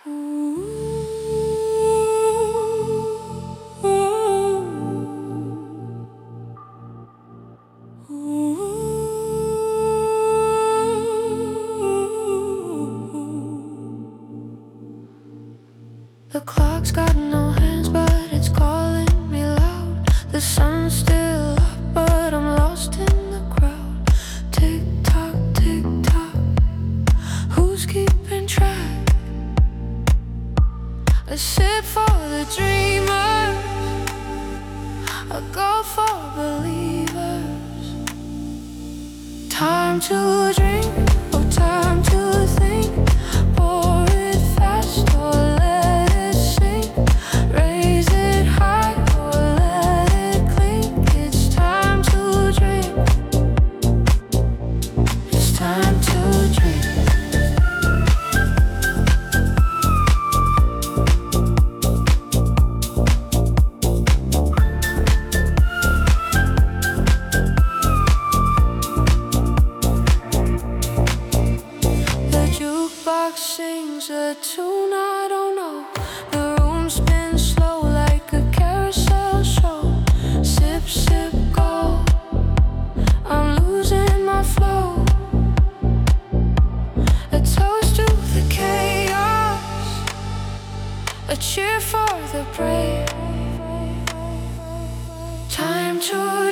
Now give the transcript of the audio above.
The clock's got no hands, but it's calling me loud. The sun's still up, but I'm lost in the crowd. Tick tock, tick tock, who's keeping track? A sip for the dreamers, a go for believers. Time to drink, oh time to think. Pour it fast or let it sink. Raise it high or let it clink. It's time to drink. It's time to drink. Jukebox sings a tune I don't know. The room spins slow like a carousel show. Sip, sip, go, I'm losing my flow. A toast to the chaos, a cheer for the brave. Time to